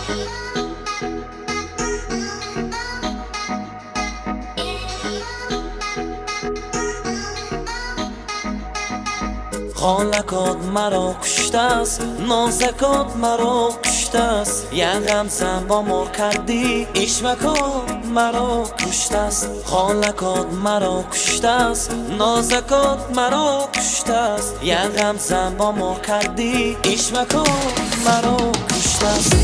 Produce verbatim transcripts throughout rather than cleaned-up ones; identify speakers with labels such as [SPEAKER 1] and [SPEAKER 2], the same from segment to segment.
[SPEAKER 1] خالکات مرا کشته است، نازکات مرا کشته است، یه غمزه با مار کردی، اشمکات مرا کشته است. خالکات مرا کشته است، نازکات مرا کشته است، یه غمزه با مار کردی، اشمکات مرا کشته است.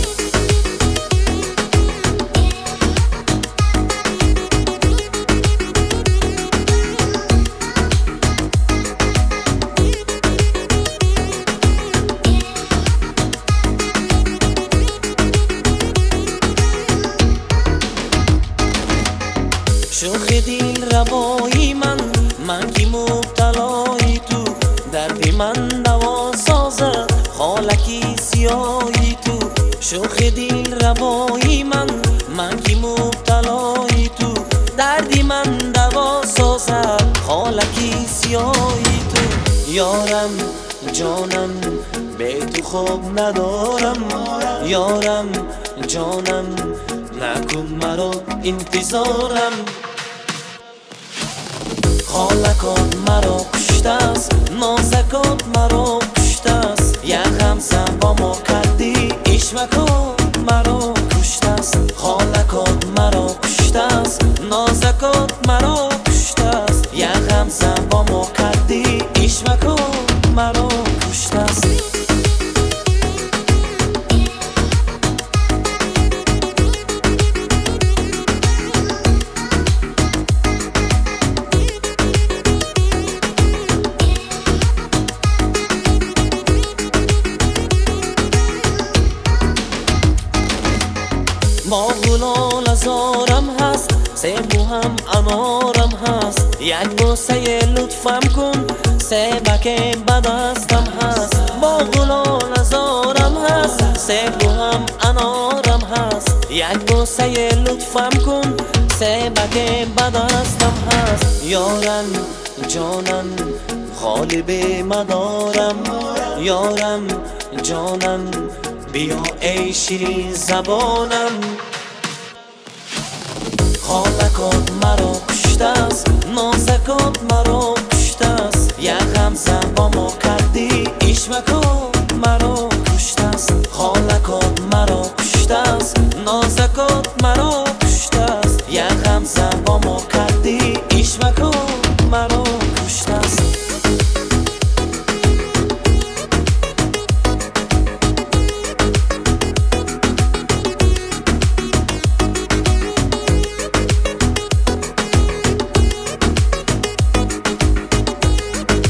[SPEAKER 1] شوخ دل روایی من، من کی مبتلای تو، دردی من دوا سازد خالکی سیایی تو. شوخ دل روایی من، من کی مبتلای تو، دردی من دوا سازد خالکی سیایی تو. یارم جانم به تو خواب ندارم، یارم جانم نکن مرا انتظارم. خالکات مرا کشته است، نازکات مرا کشته است، یه غمزه با ما کردی، اشمکات مرا کشته است. خالکات مرا کشته است، نازکات مرا کشته است، یه غمزه با ما کردی، اشمکات مرا کشته است. با گلال ازارم هست، سیبو هم انارم هست، یک بوسه لطفم کن، سیبک بدستم هست. با گلال ازارم هست، سیبو هم انارم هست، یک بوسه لطفم کن، سیبک بدستم هست. یارم جانم خالی به مدارم، یارم جانم بیا ای شیرین زبانم. خالکات مرا کشته است، نازکات مرا کشته است، یه غمزه با ما کردی، اشمکات